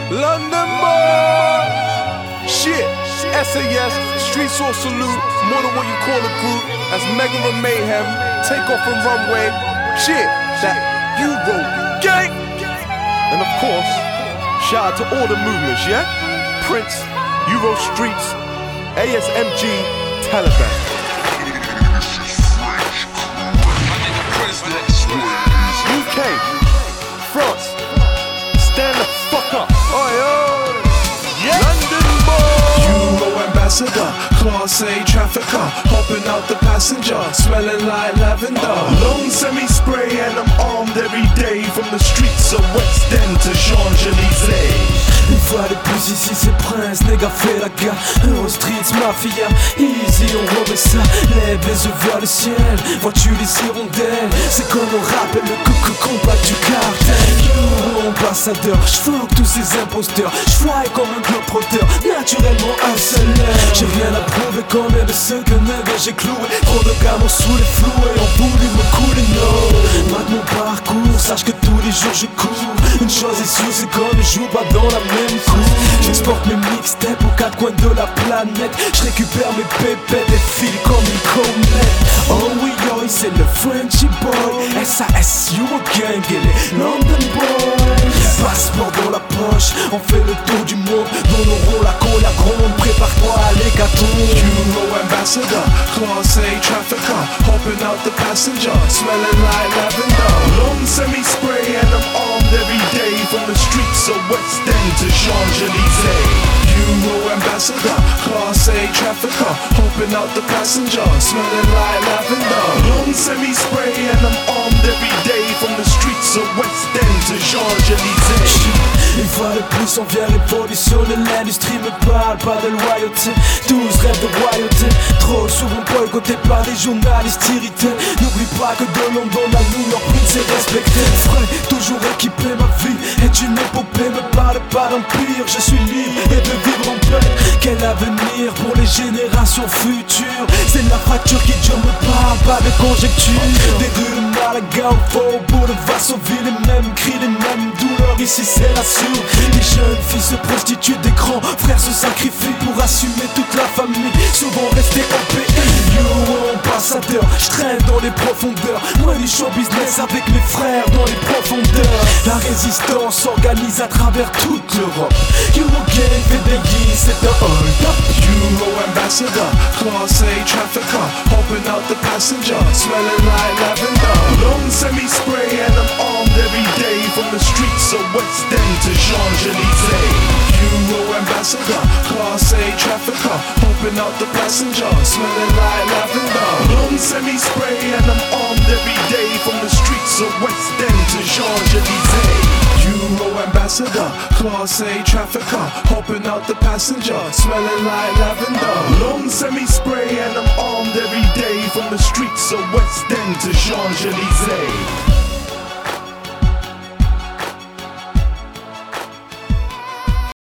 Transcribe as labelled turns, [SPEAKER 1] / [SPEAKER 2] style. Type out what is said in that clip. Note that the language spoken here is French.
[SPEAKER 1] London boys. Shit, SAS, Street Source Salute, more than what you call a group. That's Megala Mayhem, Take Off from Runway. Shit, that Euro gang. And of course, shout out to all the movements, yeah? Prince, Euro Streets, ASMG, Taliban. UK, France, stand the fuck up. Oi, oi. Yeah. London boy.
[SPEAKER 2] Euro ambassador, class A trafficker, hopping out the passenger, smelling like lavender. Long semi-spray and I'm armed every day, from the streets of West End to Champs-Élysées.
[SPEAKER 3] Une fois de plus ici c'est Prince, nègre fait la gare. Euro Streets Mafia, easy on remet ça. Lève les yeux vers le ciel, vois-tu les hirondelles? C'est comme on rappelle le coucou combat du cartel. Euro ambassadeur, j'fuck tous ces imposteurs. J'fly comme un globetrotter, naturellement un seul heure. J'ai rien à prouver, combien de ceux que nègre j'ai cloué. Trop de gamins sous les flous et ont voulu me couler, no. Maintenant mon parcours, sache que tous les jours je cours. Une chose est sûre, c'est qu'on ne joue pas dans la même cour. J'exporte mes mixtapes aux quatre coins de la planète. J'récupère mes pépettes et file comme une comète. Oh oui, oh, c'est le Frenchy boy, SAS, Euro Gang et les London boys. Passeport dans la poche, on fait le tour du monde. Dans nos rôles la cola gronde, prépare-toi à l'hécatombe.
[SPEAKER 2] Euro ambassador, class A trafficker, hopping out the passenger, smelling like lavender. Long semi-spray and I'm armed every day, from the streets of West End to Champs-Élysées. Euro ambassador, class A trafficker, hopping out the passenger, smelling like lavender. Long semi-spray and I'm armed every day, from the streets of West End to Champs-Élysées.
[SPEAKER 3] Une fois de plus on vient révolutionner l'industrie, me parle pas de loyauté. 12 rêves de royauté, trop souvent boycottés par les journalistes irrités. N'oublie pas que de London à New York, Prince est respecté. Frais, toujours équipé, ma vie est une épopée. Me parle pas d'empire, je suis libre et de vivre en paix. Quel avenir pour les générations futures? C'est la fracture qui dure, me parle pas de conjecture. Des rues de Malaga au faubourg de Varsovie, les mêmes cris, les mêmes douleurs, ici c'est la sûre. Les jeunes filles se prostituent, des grands frères se sacrifient pour assumer toute la famille, souvent restés en pays. Euro ambassadeur, j'traîne dans les profondeurs, moi du show business avec mes frères dans les profondeurs. La résistance s'organise à travers toute l'Europe. Euro Gang fait des years, c'est un hold-up.
[SPEAKER 2] Euro ambassador, class A trafficker, hopping out the passenger, smelling like lavender. Long semi-spray and I'm armed every day, from the streets of West End to Champs-Élysées. Euro ambassador, class A trafficker, hopping out the passenger, smelling like lavender. Long semi-spray and I'm armed every day, from the streets of West End to Champs-Élysées. Euro ambassador, class A trafficker, hopping out the passenger, smelling like lavender. Long semi-spray and I'm armed every day, from the streets of West End to Champs-Élysées.